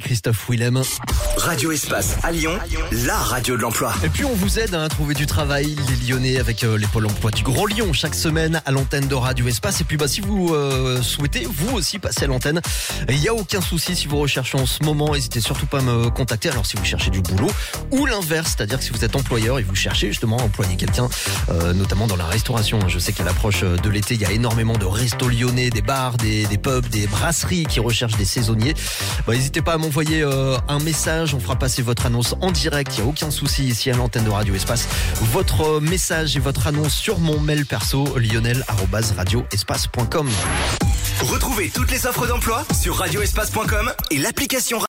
Christophe Willem. Radio Espace à Lyon, la radio de l'emploi. Et puis on vous aide à trouver du travail, les Lyonnais, avec les pôles emploi du Grand Lyon chaque semaine à l'antenne de Radio Espace. Et puis si vous souhaitez vous aussi passer à l'antenne, il n'y a aucun souci. Si vous recherchez en ce moment, n'hésitez surtout pas à me contacter. Alors si vous cherchez du boulot ou l'inverse, c'est-à-dire que si vous êtes employeur et vous cherchez justement à employer quelqu'un, notamment dans la restauration. Je sais qu'à l'approche de l'été, il y a énormément de restos lyonnais, des bars, des pubs, des brasseries qui recherchent des saisonniers. N'hésitez pas à m'envoyer un message. On fera passer votre annonce en direct. Il n'y a aucun souci ici à l'antenne de Radio Espace. Votre message et votre annonce sur mon mail perso, lionel@radioespace.com. Retrouvez toutes les offres d'emploi sur radioespace.com et l'application